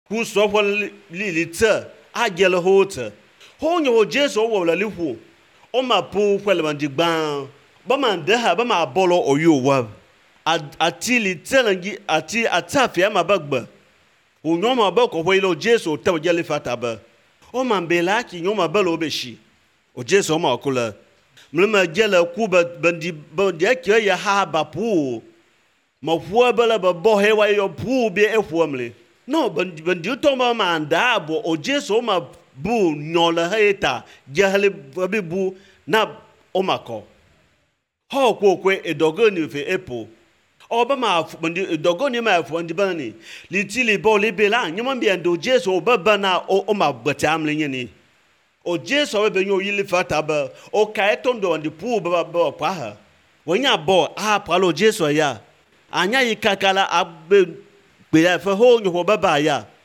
ku so ho li tse a gele ho tse ho nyo Jesu wo la li hu o ma pu kwele man di gban ba man de ha ba ma bolo oyo wa ati li tse ngi ati atafia ma bagba o nyo ma ba ko ho Jesu ta gele fata ba o man be la ki nyo ma ba lo be shi o Jesu ma ko la mlema gele ku ba bandi ke ya ha ba pu ma fu ba la ba bo he wa yo pu be e fu mle no bandi to ma manda bo o Jesu ma bu nyola heta jahale be bu na o mako ho kwe edogoni fe epo oba ma bandi edogoni ma fu ndi bani litili bo libela nyama bi ando Jesu baba na o ma batamle nyini o Jesu be nyo yili fata ba o ka etondo ndi pu ba pa ha wonya bo a palo Jesu ya anya yikakala abe be fa ho nyo baba ya